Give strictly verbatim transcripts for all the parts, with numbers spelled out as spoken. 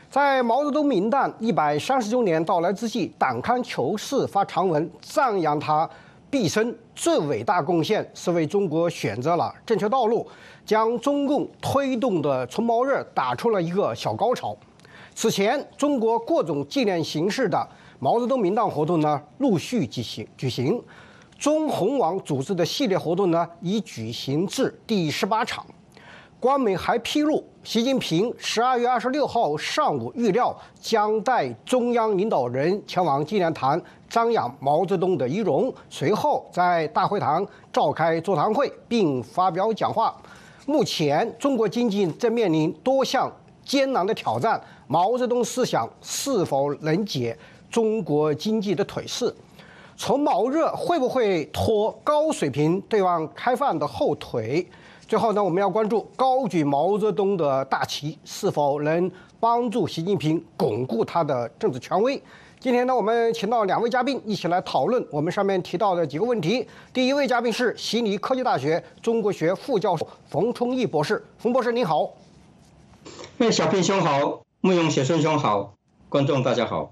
在毛泽东名诞一百三十周年到来之际，党刊求是发长文赞扬他毕生最伟大贡献是为中国选择了正确道路，将中共推动的春毛日打出了一个小高潮。此前，中国各种纪念形式的毛泽东名诞活动呢陆续举行举行，中红网组织的系列活动呢已举行至第十八场。官媒还披露，习近平十二月二十六号上午预料将带中央领导人前往纪念堂瞻仰毛泽东的遗容，随后在大会堂召开座谈会并发表讲话。目前，中国经济正面临多项艰难的挑战，毛泽东思想是否能解中国经济的颓势？从毛日会不会拖高水平对外开放的后腿？最后呢，我们要关注高举毛泽东的大旗是否能帮助习近平巩固他的政治权威。今天呢，我们请到两位嘉宾一起来讨论我们上面提到的几个问题。第一位嘉宾是悉尼科技大学中国学副教授冯崇义博士，冯博士您好。 哎，小平兄好，慕容雪顺兄好，观众大家好。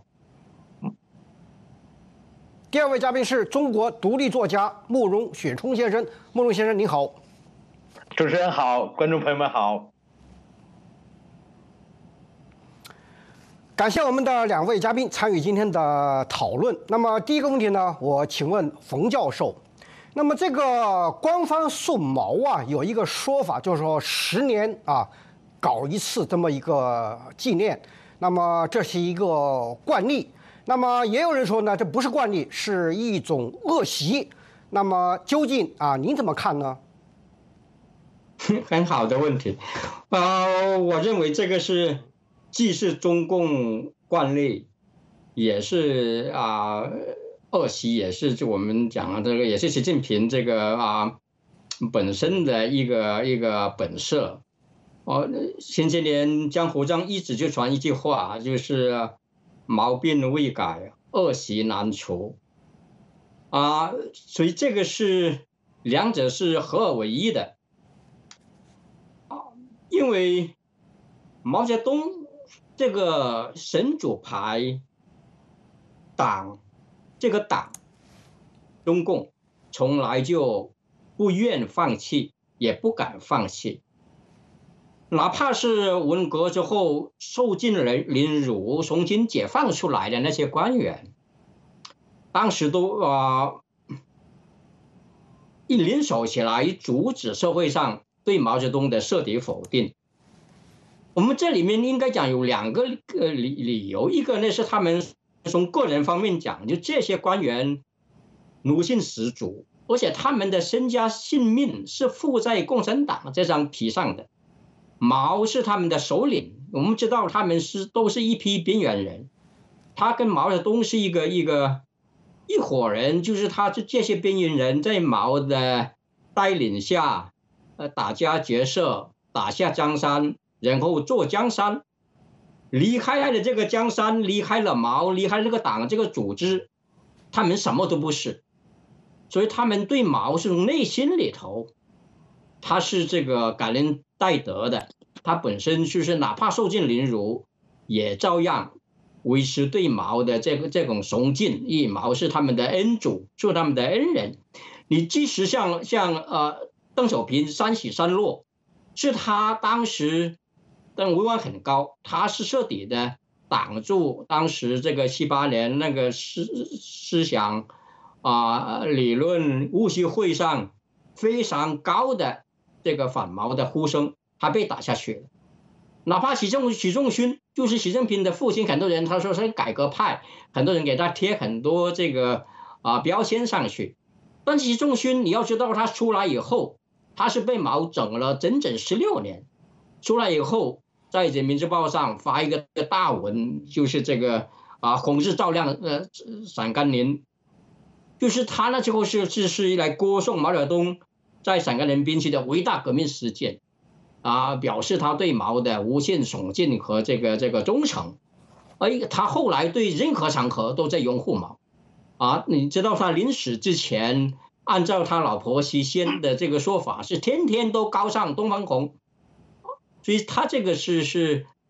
第二位嘉宾是中国独立作家慕容雪冲先生，慕容先生您好。 主持人好，观众朋友们好。 感谢我们的两位嘉宾参与今天的讨论。那么第一个问题呢，我请问冯教授，那么这个官方送毛啊，有一个说法，就是说十年啊搞一次这么一个纪念，那么这是一个惯例。那么也有人说呢，这不是惯例，是一种恶习。那么究竟啊，您怎么看呢？ 很好的问题，呃，我认为这个是既是中共惯例，也是啊、呃、恶习，也是就我们讲的这个，也是习近平这个啊、呃、本身的一个一个本色。哦，前些年江湖上一直就传一句话，就是毛病未改，恶习难除。啊，所以这个是两者是合二为一的。因为毛泽东这个神主牌党，这个党，中共从来就不愿放弃，也不敢放弃。哪怕是文革之后受尽凌辱、重新解放出来的那些官员，当时都啊、呃、一联手起来阻止社会上对毛泽东的彻底否定。我们这里面应该讲有两个呃理理由，一个呢是他们从个人方面讲，就这些官员奴性十足，而且他们的身家性命是附在共产党这张皮上的。毛是他们的首领，我们知道他们是都是一批边缘人，他跟毛泽东是一个一个一伙人，就是他这些边缘人在毛的带领下。呃，打家劫舍，打下江山，然后坐江山，离开了这个江山，离开了毛，离开这个党这个组织，他们什么都不是，所以他们对毛是从内心里头，他是这个感恩戴德的，他本身就是哪怕受尽凌辱，也照样维持对毛的这个这种崇敬，因为毛是他们的恩主，是他们的恩人。你即使像像呃。邓小平三起三落，是他当时但威望很高，他是彻底的挡住当时这个七八年那个思思想啊、呃、理论务虚会上非常高的这个反毛的呼声，他被打下去了。哪怕习仲习仲勋就是习近平的父亲，很多人他说是改革派，很多人给他贴很多这个啊、呃、标签上去，但习仲勋你要知道他出来以后。他是被毛整了整整十六年，出来以后，在人民日报上发一个大文，就是这个啊，红日照亮呃陕甘宁，就是他那时候是是是来歌颂毛泽东在陕甘宁边区的伟大革命实践，啊，表示他对毛的无限崇敬和这个这个忠诚，而他后来对任何场合都在拥护毛，啊，你知道他临死之前。按照他老婆习仙的这个说法，是天天都高唱东方红，所以他这个是是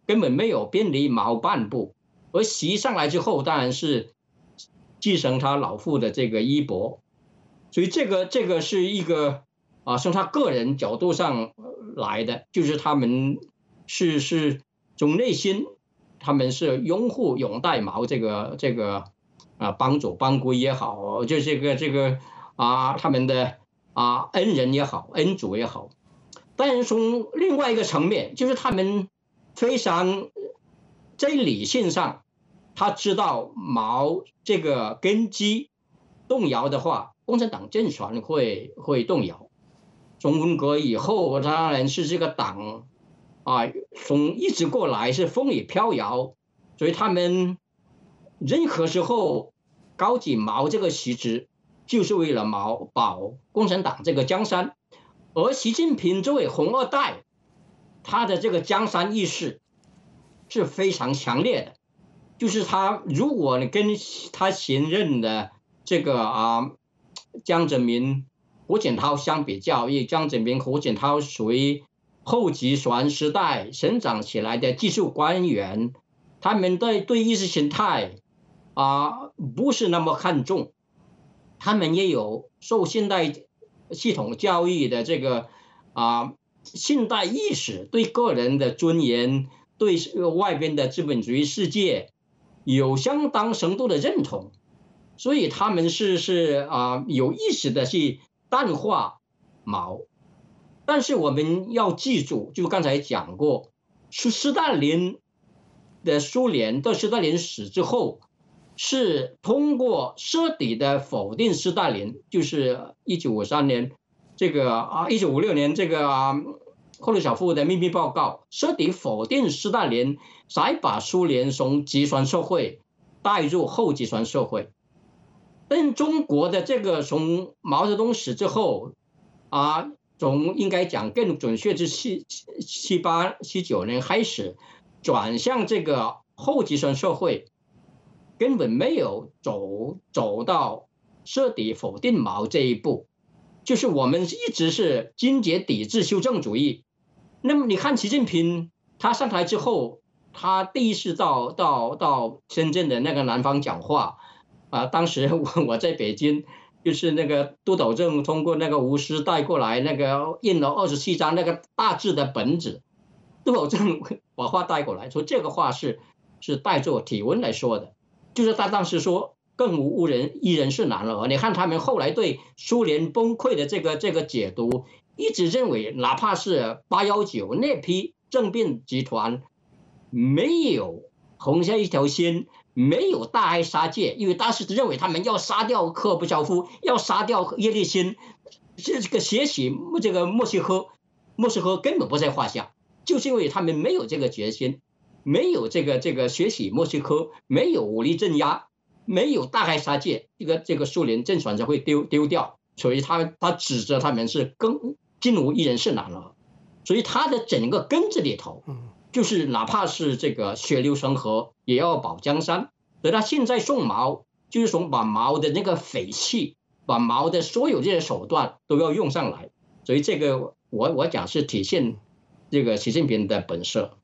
根本没有偏离毛半步。而习上来之后，当然是继承他老父的这个衣钵，所以这个这个是一个啊，从他个人角度上来的，就是他们是是从内心，他们是拥护拥戴毛这个这个啊帮主帮规也好，就这个这个啊他们的啊恩人也好，恩主也好。但是从另外一个层面，就是他们非常在理性上，他知道毛这个根基动摇的话，共产党政权会会动摇。从文革以后，当然是这个党啊，从一直过来是风雨飘摇，所以他们任何时候高举毛这个旗帜，就是为了毛保共产党这个江山。而习近平作为红二代，他的这个江山意识是非常强烈的，就是他如果你跟他前任的这个啊江泽民、胡锦涛相比较，因为江泽民、胡锦涛属于后集权时代成长起来的技术官员，他们对对意识形态啊不是那么看重，他们也有受现代系统教育的这个啊现代意识，对个人的尊严，对外边的资本主义世界有相当程度的认同，所以他们是是啊有意识的去淡化毛。但是我们要记住，就刚才讲过，是斯大林的苏联到斯大林死之后，是通过彻底的否定斯大林，就是一九五三年这个啊，一九五六年这个啊，赫鲁晓夫的秘密报告，彻底否定斯大林，才把苏联从集权社会带入后集权社会。但中国的这个从毛泽东死之后啊，从应该讲更准确是七七八七九年开始转向这个后集权社会，根本没有走走到彻底否定毛这一步，就是我们一直是坚决抵制修正主义。那么你看习近平他上台之后，他第一次到到到深圳的那个南方讲话啊，当时我我在北京，就是那个督导证通过那个吴师带过来，那个印了二十七张那个大字的本子，督导证把话带过来，说这个话是是带着体温来说的。就是他当时说更无误人一人是男儿。你看他们后来对苏联崩溃的这个这个解读，一直认为哪怕是八一九那批政变集团没有红下一条线，没有大开杀戒，因为当时认为他们要杀掉科尔巴乔夫，要杀掉叶利钦，这个学习这个莫斯科，莫斯科根本不在话下，就是因为他们没有这个决心。没有这个这个学习莫斯科，没有武力镇压，没有大开杀戒，这个这个苏联政权才会丢丢掉。所以他他指责他们是更尽无一人是男儿，所以他的整个根子里头，就是哪怕是这个血流成河，也要保江山。所以他现在送毛，就是从把毛的那个匪气，把毛的所有这些手段都要用上来。所以这个我我讲是体现这个习近平的本色。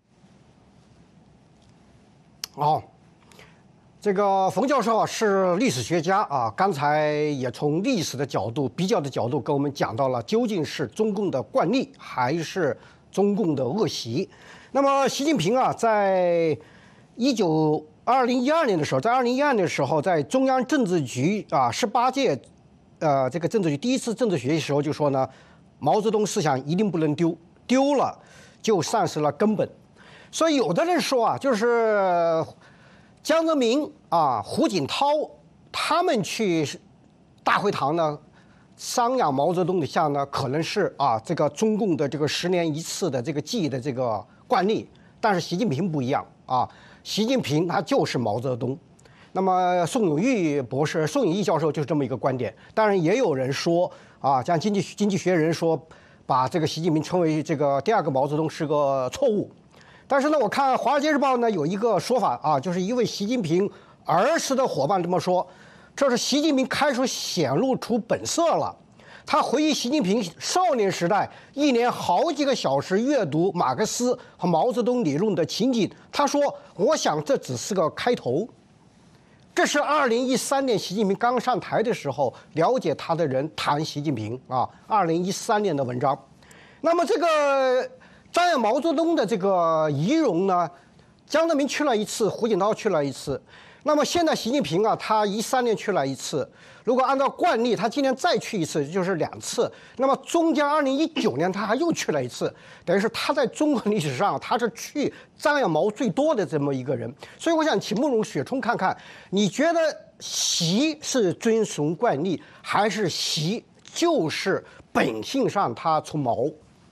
哦，这个冯教授是历史学家啊，刚才也从历史的角度、比较的角度跟我们讲到了究竟是中共的惯例还是中共的恶习。那么习近平啊，在一九二零一二年的时候，在二零一二年的时候，在中央政治局啊十八届呃这个政治局第一次政治学习时候就说呢，毛泽东思想一定不能丢，丢了就丧失了根本。所以有的人说啊，就是江泽民啊、胡锦涛他们去大会堂呢商量毛泽东的像呢，可能是啊这个中共的这个十年一次的这个记忆的这个惯例。但是习近平不一样啊，习近平他就是毛泽东。那么宋永玉博士、宋永毅教授就是这么一个观点。当然也有人说啊，像经济经济学人说，把这个习近平称为这个第二个毛泽东是个错误。但是呢，我看《华尔街日报》呢有一个说法啊，就是一位习近平儿时的伙伴这么说，这是习近平开始显露出本色了。 他回忆习近平少年时代一连好几个小时阅读马克思和毛泽东理论的情景。他说：“我想这只是个开头。”这是二零一三年习近平刚上台的时候，了解他的人谈习近平啊，二零一三年的文章。那么这个瞻仰毛泽东的这个仪容呢，江泽民去了一次，胡锦涛去了一次。那么现在习近平啊，他一三年去了一次，如果按照惯例，他今年再去一次，就是两次。那么中间二零一九年他还又去了一次，等于是他在中国历史上他是去瞻仰毛最多的这么一个人。所以我想请慕容雪冲看看，你觉得习是遵循惯例，还是习就是本性上他从毛？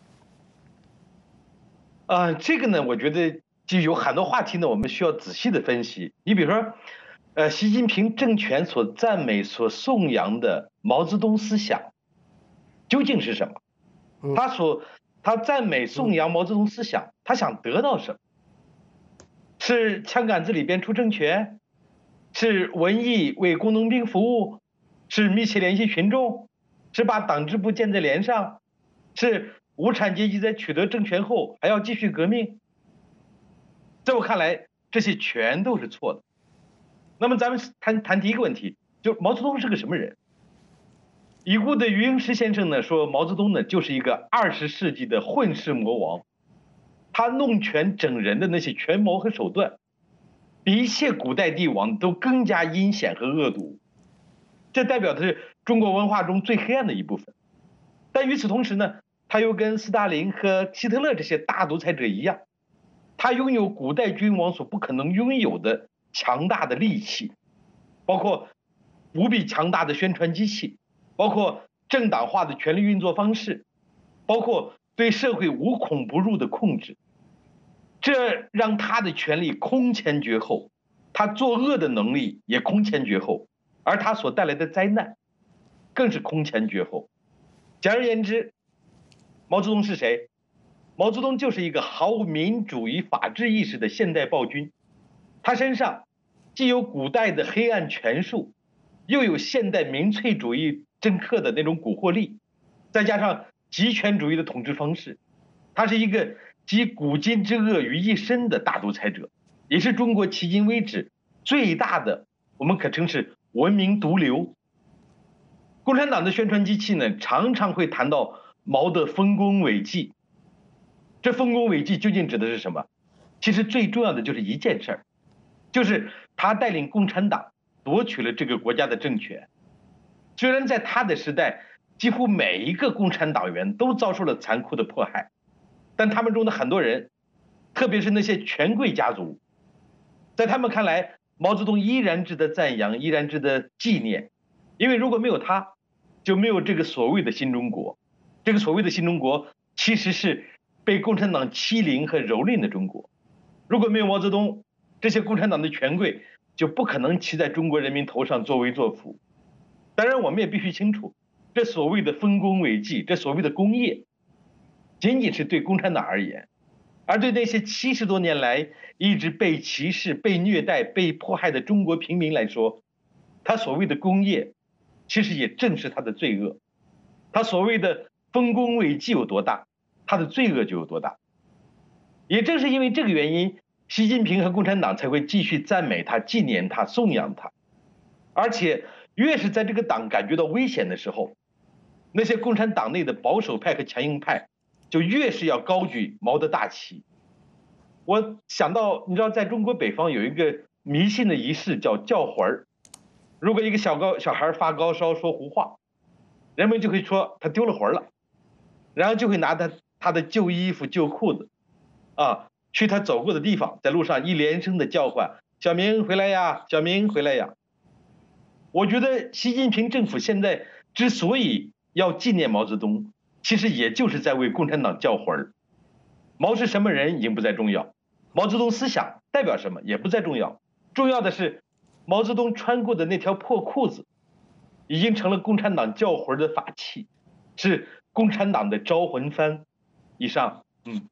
啊、呃，这个呢，我觉得就有很多话题呢，我们需要仔细的分析。你比如说，呃，习近平政权所赞美、所颂扬的毛泽东思想，究竟是什么？他所他赞美、颂扬毛泽东思想，他想得到什么？是枪杆子里边出政权？是文艺为工农兵服务？是密切联系群众？是把党支部建在连上？是无产阶级在取得政权后还要继续革命？在我看来，这些全都是错的。那么咱们谈谈第一个问题，就毛泽东是个什么人？已故的余英时先生呢说，毛泽东呢就是一个二十世纪的混世魔王，他弄权整人的那些权谋和手段，比一切古代帝王都更加阴险和恶毒。这代表的是中国文化中最黑暗的一部分。但与此同时呢，他又跟斯大林和希特勒这些大独裁者一样，他拥有古代君王所不可能拥有的强大的力气，包括无比强大的宣传机器，包括政党化的权力运作方式，包括对社会无孔不入的控制。这让他的权力空前绝后，他作恶的能力也空前绝后，而他所带来的灾难更是空前绝后。简而言之，毛泽东是谁？毛泽东就是一个毫无民主与法治意识的现代暴君，他身上既有古代的黑暗权术，又有现代民粹主义政客的那种蛊惑力，再加上极权主义的统治方式，他是一个集古今之恶于一身的大独裁者，也是中国迄今为止最大的，我们可称是文明毒瘤。共产党的宣传机器呢，常常会谈到毛的丰功伟绩。这丰功伟绩究竟指的是什么？其实最重要的就是一件事儿，就是他带领共产党夺取了这个国家的政权。虽然在他的时代，几乎每一个共产党员都遭受了残酷的迫害，但他们中的很多人，特别是那些权贵家族，在他们看来，毛泽东依然值得赞扬，依然值得纪念，因为如果没有他，就没有这个所谓的新中国。这个所谓的新中国，其实是被共产党欺凌和蹂躏的中国。如果没有毛泽东，这些共产党的权贵就不可能骑在中国人民头上作威作福。当然，我们也必须清楚，这所谓的丰功伟绩，这所谓的功业，仅仅是对共产党而言，而对那些七十多年来一直被歧视、被虐待、被迫害的中国平民来说，他所谓的功业，其实也正是他的罪恶。他所谓的丰功伟绩有多大，他的罪恶就有多大。也正是因为这个原因，习近平和共产党才会继续赞美他、纪念他、颂扬他。而且越是在这个党感觉到危险的时候，那些共产党内的保守派和强硬派就越是要高举毛的大旗。我想到，你知道，在中国北方有一个迷信的仪式叫叫魂儿。如果一个小高小孩发高烧说胡话，人们就会说他丢了魂了，然后就会拿他他的旧衣服、旧裤子，啊，去他走过的地方，在路上一连声的叫唤：“小明回来呀，小明回来呀。”我觉得习近平政府现在之所以要纪念毛泽东，其实也就是在为共产党叫魂儿。毛是什么人已经不再重要，毛泽东思想代表什么也不再重要，重要的是毛泽东穿过的那条破裤子，已经成了共产党叫魂的法器，是共产党的招魂幡。以上，嗯。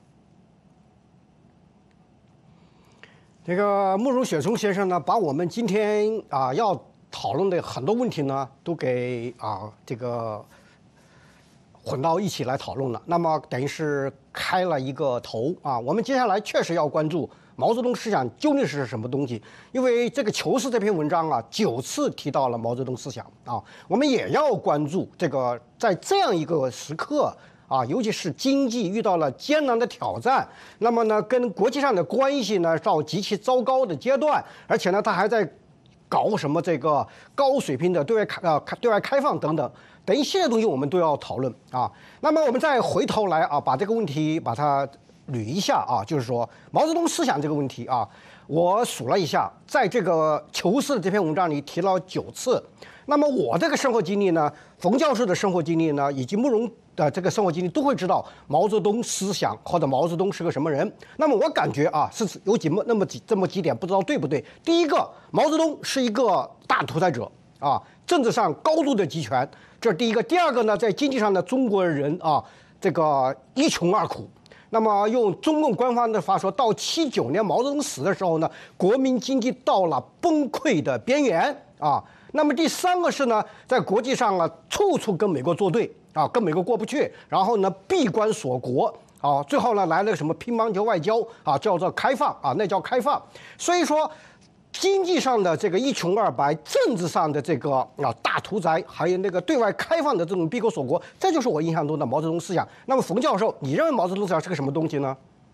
这个慕容雪松先生呢，把我们今天啊要讨论的很多问题呢，都给啊这个混到一起来讨论了。那么等于是开了一个头啊。我们接下来确实要关注毛泽东思想究竟是什么东西，因为这个《求是》这篇文章啊，九次提到了毛泽东思想啊。我们也要关注这个在这样一个时刻啊，尤其是经济遇到了艰难的挑战，那么呢，跟国际上的关系呢到极其糟糕的阶段，而且呢，他还在搞什么这个高水平的对外开呃对外开放等等等一系列东西，我们都要讨论啊。那么我们再回头来啊，把这个问题把它捋一下啊，就是说毛泽东思想这个问题啊，我数了一下，在这个《求是》这篇文章里提了九次。那么我这个生活经历呢，冯教授的生活经历呢，以及慕容的这个生活经历，都会知道毛泽东思想或者毛泽东是个什么人。那么我感觉啊，是有几么那么几这么几点，不知道对不对。第一个，毛泽东是一个大独裁者啊，政治上高度的集权，这是第一个。第二个呢，在经济上的中国人啊，这个一穷二苦。那么用中共官方的话说，到七九年毛泽东死的时候呢，国民经济到了崩溃的边缘啊。那么第三个是呢，在国际上啊，处处跟美国作对啊，跟美国过不去，然后呢，闭关锁国啊，最后呢来了个什么乒乓球外交啊，叫做开放啊，那叫开放。所以说，经济上的这个一穷二白，政治上的这个啊大屠宰，还有那个对外开放的这种闭关锁国，这就是我印象中的毛泽东思想。那么冯教授，你认为毛泽东思想是个什么东西呢？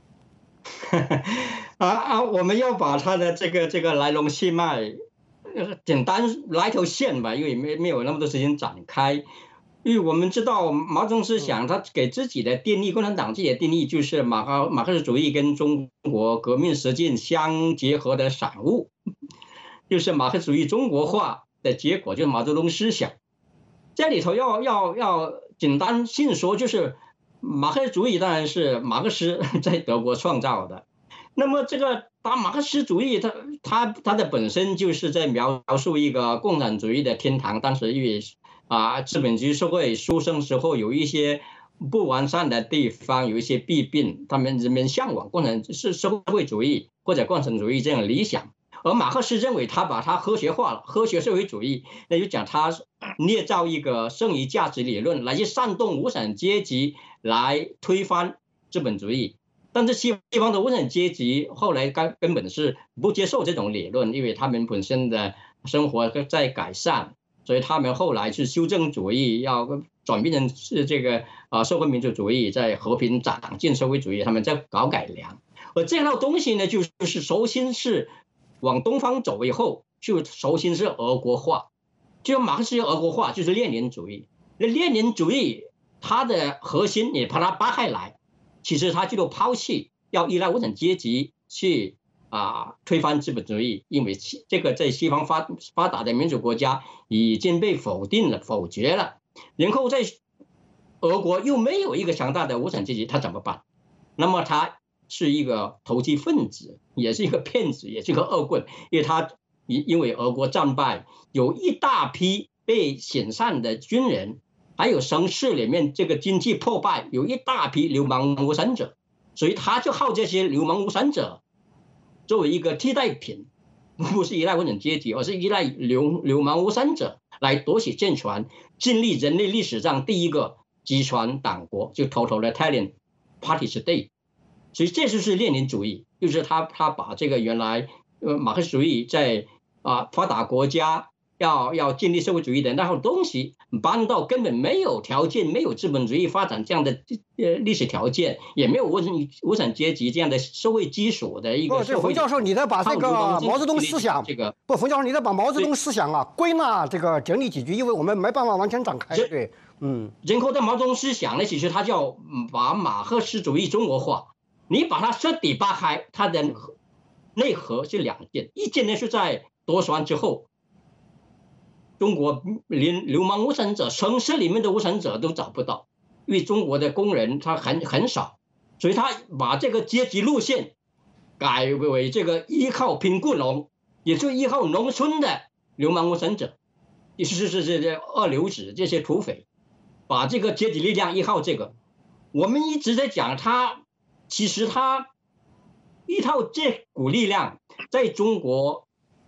啊啊，我们要把他的这个这个来龙去脉。简单来条线吧，因为没没有那么多时间展开。因为我们知道毛泽东思想，他给自己的定义，共产党自己的定义就是马克马克思主义跟中国革命实践相结合的产物，就是马克思主义中国化的结果，就是毛泽东思想。这里头要要要简单性说，就是马克思主义当然是马克思在德国创造的。那么这个打马克思主义，它它它的本身就是在描述一个共产主义的天堂。当时因为啊资本主义社会出生时候有一些不完善的地方，有一些弊病，他们人们向往共产是社会主义或者共产主义这样理想。而马克思认为他把它科学化了，科学社会主义，那就讲他捏造一个剩余价值理论来去煽动无产阶级来推翻资本主义。但是西方的无产阶级后来根根本是不接受这种理论，因为他们本身的生活在改善，所以他们后来是修正主义，要转变成是这个啊社会民主主义，在和平长进社会主义，他们在搞改良。而这套东西呢，就是首先是往东方走以后，就首先是俄国化，就马克思俄国化，就是列宁主义。那列宁主义它的核心，你把它扒开来。其实他就抛弃要依赖无产阶级去啊推翻资本主义，因为这个在西方发发达的民主国家已经被否定了、否决了。然后在俄国又没有一个强大的无产阶级，他怎么办？那么他是一个投机分子，也是一个骗子，也是一个恶棍，因为他因因为俄国战败，有一大批被遣散的军人。还有城市里面这个经济破败，有一大批流氓无产者，所以他就靠这些流氓无产者作为一个替代品，不是依赖无产阶级，而是依赖流流氓无产者来夺取政权，建立人类历史上第一个集权党国，就 totalitarian party state。所以这就是列宁主义，就是他他把这个原来呃马克思主义在啊发达国家。要要建立社会主义的那套东西搬到根本没有条件，没有资本主义发展这样的呃历史条件，也没有无产无产阶级这样的社会基础的一个社会。 冯教授，你在把这个毛泽东思想，这个不，冯教授，你在把毛泽东思想啊归纳这个整理几句，因为我们没办法完全展开。对，嗯， 然后在毛泽东思想呢，其实他叫把马克思主义中国化，你把它彻底扒开，它的内核是两件，一件呢是在夺权之后。中国连流氓无产者，城市里面的无产者都找不到，因为中国的工人他很很少，所以他把这个阶级路线改为这个依靠贫困农，也就依靠农村的流氓无产者，也就是是这些二流子这些土匪，把这个阶级力量依靠这个。我们一直在讲他，其实他一套这股力量在中国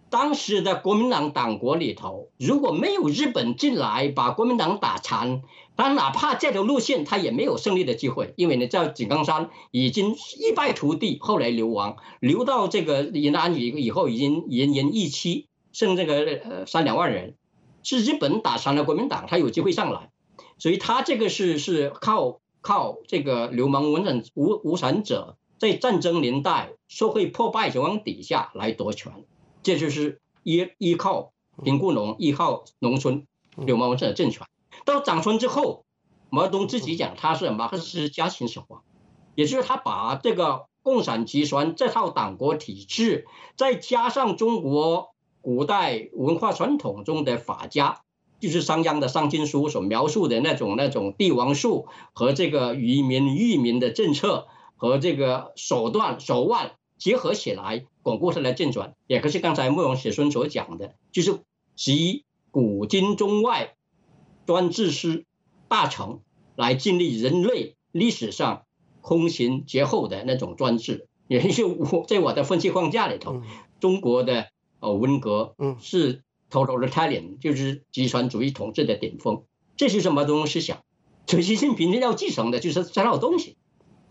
当时的国民党党国里头，如果没有日本进来把国民党打残，他哪怕这条路线他也没有胜利的机会，因为呢，在井冈山已经一败涂地，后来流亡，流到这个延安以以后，已经奄奄一息，剩这个呃三两万人，是日本打残了国民党，他有机会上来，所以他这个是是靠靠这个流氓无产无无产者在战争年代社会破败情况底下来夺权。这就是依依靠贫富农，依靠农村流氓无产者政权。到长春之后，毛泽东自己讲他是马克思加形式化，也就是他把这个共产集团这套党国体制，再加上中国古代文化传统中的法家，就是商鞅的《商经书》所描述的那种那种帝王术和这个愚民育民的政策和这个手段手腕结合起来，巩固他的政权，也就是刚才慕容雪孙所讲的，就是集古今中外专制师大成来建立人类历史上空前绝后的那种专制。也就是我在我的分析框架里头，中国的呃文革是 totalitarian， 就是集权主义统治的顶峰，这是什么东西思想？所以习近平要继承的就是这套东西。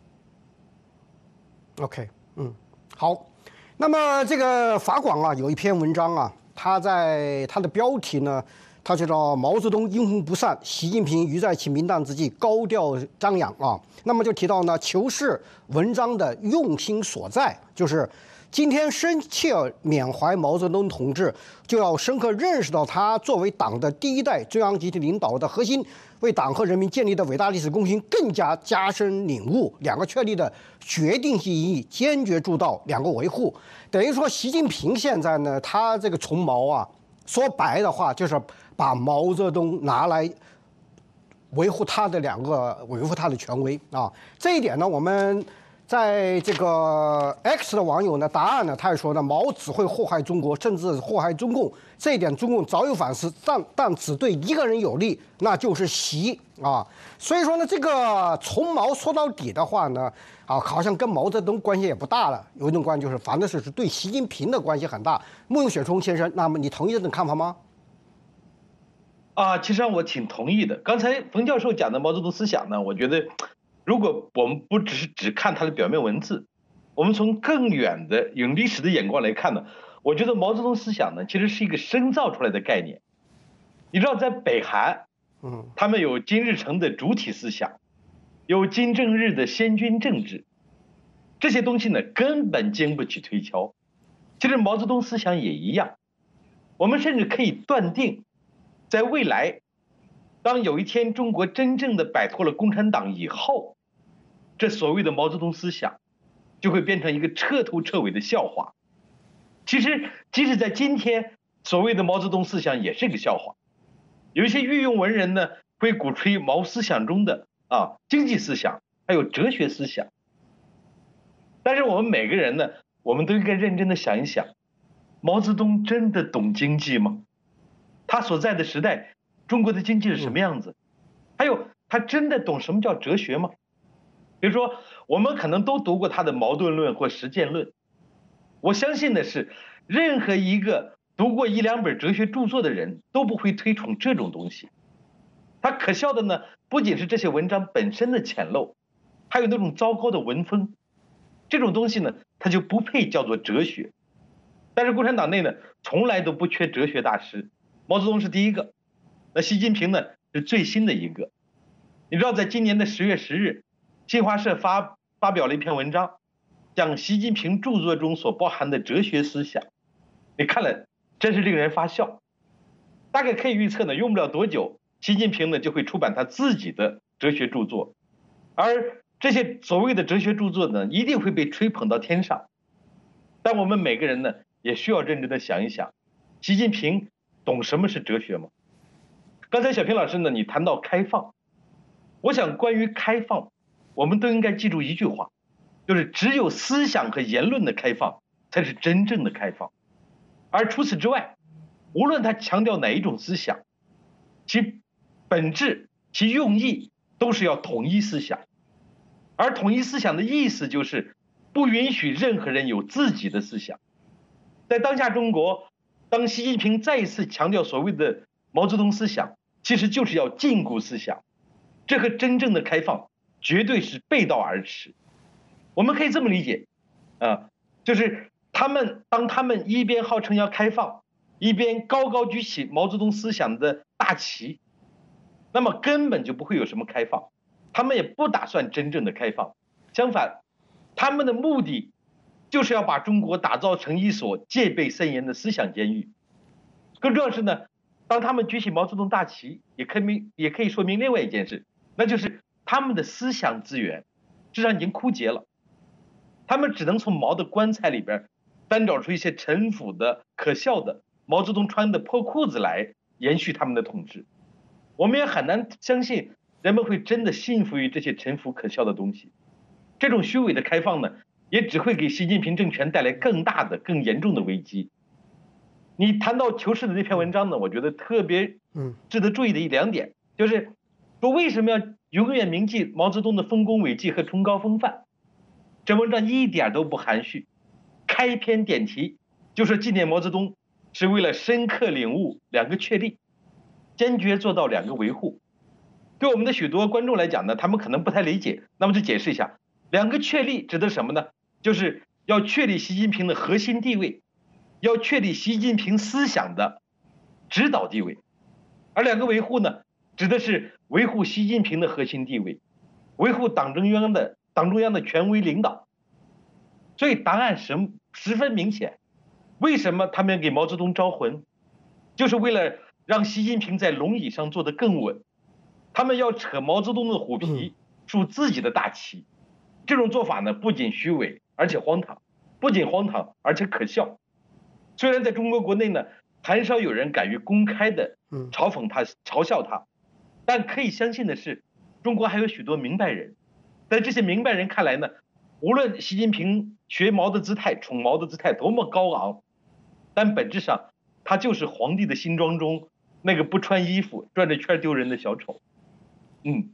OK， 嗯。好，那么这个法广啊有一篇文章啊，它在它的标题呢，它就叫毛泽东阴魂不散，习近平于在其明旦之际高调张扬啊。那么就提到呢，求是文章的用心所在，就是今天深切缅怀毛泽东同志，就要深刻认识到他作为党的第一代中央集体领导的核心，为党和人民建立的伟大历史功勋更加加深领悟，两个确立的决定性意义坚决铸造，两个维护。等于说，习近平现在呢，他这个从毛啊，说白的话就是把毛泽东拿来维护他的两个维护他的权威啊。这一点呢，我们在这个 X 的网友呢，答案呢，他也说呢，毛只会祸害中国，甚至祸害中共。这一点中共早有反思，但但只对一个人有利，那就是习啊。所以说呢，这个从毛说到底的话呢，啊，好像跟毛泽东关系也不大了。有一种关系就是，反正是对习近平的关系很大。慕容雪松先生，那么你同意这种看法吗？ 啊，其实我挺同意的。刚才冯教授讲的毛泽东思想呢，我觉得，如果我们不只是只看他的表面文字，我们从更远的用历史的眼光来看呢，我觉得毛泽东思想呢，其实是一个深造出来的概念。你知道，在北韩，嗯，他们有金日成的主体思想，有金正日的先军政治，这些东西呢，根本经不起推敲。其实毛泽东思想也一样，我们甚至可以断定，在未来，当有一天中国真正的摆脱了共产党以后，这所谓的毛泽东思想就会变成一个彻头彻尾的笑话。其实，即使在今天，所谓的毛泽东思想也是个笑话。有一些御用文人呢，会鼓吹毛思想中的啊经济思想，还有哲学思想。但是我们每个人呢，我们都应该认真的想一想，毛泽东真的懂经济吗？他所在的时代，中国的经济是什么样子？还有，他真的懂什么叫哲学吗？比如说，我们可能都读过他的《矛盾论》或《实践论》。我相信的是，任何一个读过一两本哲学著作的人都不会推崇这种东西。他可笑的呢，不仅是这些文章本身的浅陋，还有那种糟糕的文风。这种东西呢，它就不配叫做哲学。但是共产党内呢，从来都不缺哲学大师。毛泽东是第一个，那习近平呢是最新的一个。你知道，在今年的十月十日，新华社发发表了一篇文章，讲习近平著作中所包含的哲学思想。你看了真是令人发笑。大概可以预测呢，用不了多久，习近平呢就会出版他自己的哲学著作，而这些所谓的哲学著作呢，一定会被吹捧到天上。但我们每个人呢，也需要认真的想一想，习近平懂什么是哲学吗？刚才小平老师呢，你谈到开放，我想关于开放，我们都应该记住一句话，就是只有思想和言论的开放才是真正的开放。而除此之外，无论他强调哪一种思想，其本质、其用意都是要统一思想。而统一思想的意思就是不允许任何人有自己的思想。在当下中国， 当习近平再一次强调所谓的毛泽东思想，其实就是要禁锢思想，这和真正的开放绝对是背道而驰。我们可以这么理解，啊，就是他们当他们一边号称要开放，一边高高举起毛泽东思想的大旗，那么根本就不会有什么开放，他们也不打算真正的开放，相反，他们的目的就是要把中国打造成一所戒备森严的思想监狱。更重要是呢，当他们举起毛泽东大旗，也可以明也可以说明另外一件事，那就是他们的思想资源实际上已经枯竭了，他们只能从毛的棺材里边翻找出一些陈腐的、可笑的毛泽东穿的破裤子来延续他们的统治。我们也很难相信人们会真的信服于这些陈腐可笑的东西。这种虚伪的开放呢，也只会给习近平政权带来更大的、更严重的危机。你谈到求是的那篇文章呢，我觉得特别值得注意的一两点，就是说为什么要永远铭记毛泽东的丰功伟绩和崇高风范？这文章一点都不含蓄，开篇点题就说纪念毛泽东是为了深刻领悟两个确立，坚决做到两个维护。对我们的许多观众来讲呢，他们可能不太理解，那么就解释一下，两个确立指的是什么呢？就是要确立习近平的核心地位，要确立习近平思想的指导地位。而两个维护呢，指的是维护习近平的核心地位，维护党中央的党中央的权威领导。所以答案十十分明显，为什么他们要给毛泽东招魂？就是为了让习近平在龙椅上坐得更稳。他们要扯毛泽东的虎皮，竖自己的大旗。这种做法呢，不仅虚伪，而且荒唐；不仅荒唐，而且可笑。虽然在中国国内呢，很少有人敢于公开的嘲讽他、嘲笑他，但可以相信的是，中国还有许多明白人。在这些明白人看来呢，无论习近平学毛的姿态、宠毛的姿态多么高昂，但本质上他就是皇帝的新装中那个不穿衣服、转着圈丢人的小丑。嗯。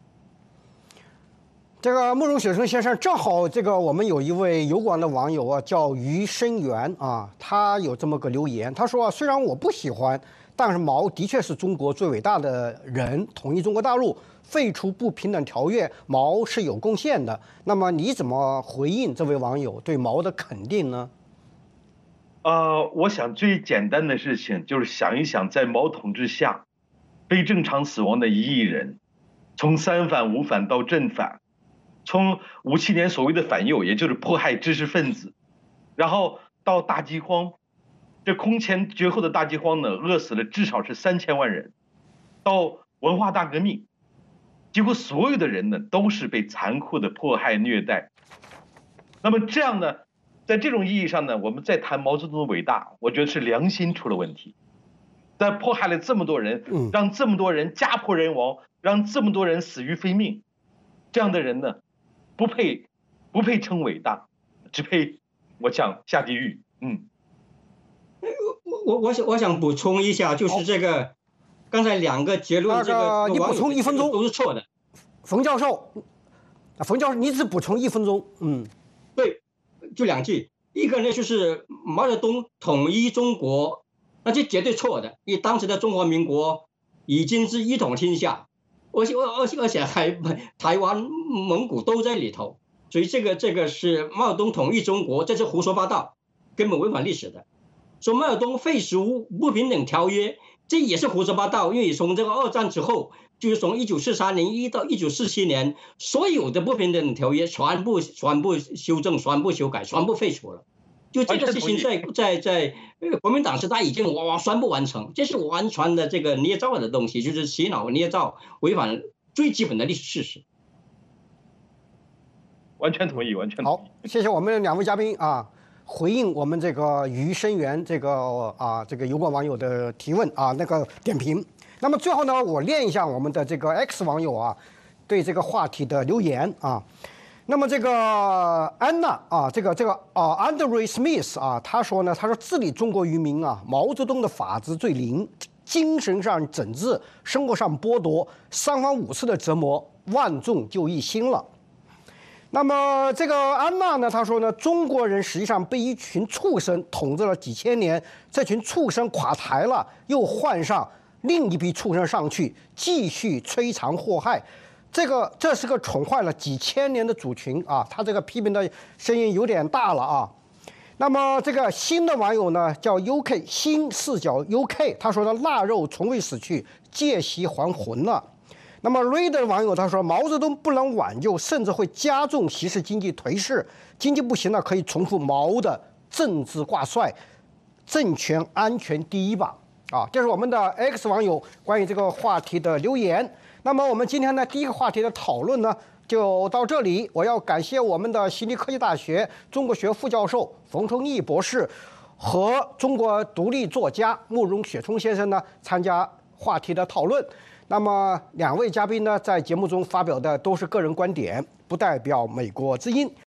这个慕容雪生先生，正好这个我们有一位油管的网友啊，叫余生源啊，他有这么个留言，他说啊，虽然我不喜欢，但是毛的确是中国最伟大的人，统一中国大陆，废除不平等条约，毛是有贡献的。那么你怎么回应这位网友对毛的肯定呢？ 呃，我想最简单的事情就是想一想，在毛统治下，非正常死亡的一亿人，从三反五反到正反。从五七年所谓的反右，也就是迫害知识分子，然后到大饥荒，这空前绝后的大饥荒呢，饿死了至少是三千万人。到文化大革命，几乎所有的人呢都是被残酷的迫害虐待。那么这样呢，在这种意义上呢，我们再谈毛泽东的伟大，我觉得是良心出了问题。在迫害了这么多人，让这么多人家破人亡，让这么多人死于非命，这样的人呢，不配，不配称伟大，只配，我想下地狱。嗯， 我我想我想补充一下，就是这个，刚才两个结论，这个你补充一分钟都是错的。 冯教授，冯教授，你只补充一分钟。嗯， 对，就两句，一个呢就是毛泽东统一中国，那这绝对错的，因为当时的中华民国已经是一统天下。而且而且而且还台湾、蒙古都在里头，所以这个这个是毛泽东统一中国，这是胡说八道，根本违反历史的。说毛泽东废除不平等条约，这也是胡说八道，因为从这个二战之后，就是从一九四三年一到一九四七年，所有的不平等条约全部全部修正、全部修改、全部废除了。就这个事情在在在国民党时代已经完全部完成，这是完全的这个捏造的东西，就是洗脑捏造，违反最基本的历史事实。 完全同意，完全同意。 好，谢谢我们两位嘉宾啊，回应我们这个余生源这个啊这个油管网友的提问啊那个点评。那么最后呢，我念一下我们的这个 X 网友啊对这个话题的留言啊。那么这个安娜啊，这个这个啊 ，Andre Smith 啊，他说呢，他说治理中国渔民啊，毛泽东的法子最灵，精神上整治，生活上剥夺，三番五次的折磨，万众就一心了。 那么这个安娜呢，她说呢，中国人实际上被一群畜生统治了几千年，这群畜生垮台了，又换上另一批畜生上去，继续摧残祸害。这个这是个宠坏了几千年的主群啊，他这个批评的声音有点大了啊。那么这个新的网友呢叫 U K 新视角 U K， 他说呢，腊肉从未死去，借袭还魂了。那么 Raider 网友他说，毛泽东不能挽救，甚至会加重习氏经济颓势，经济不行了，可以重复毛的政治挂帅，政权安全第一吧。啊，这是我们的 X 网友关于这个话题的留言。那么我们今天呢，第一个话题的讨论呢，就到这里。我要感谢我们的悉尼科技大学中国学副教授冯崇义博士和中国独立作家慕容雪聪先生呢参加话题的讨论。那么两位嘉宾呢，在节目中发表的都是个人观点，不代表美国之音。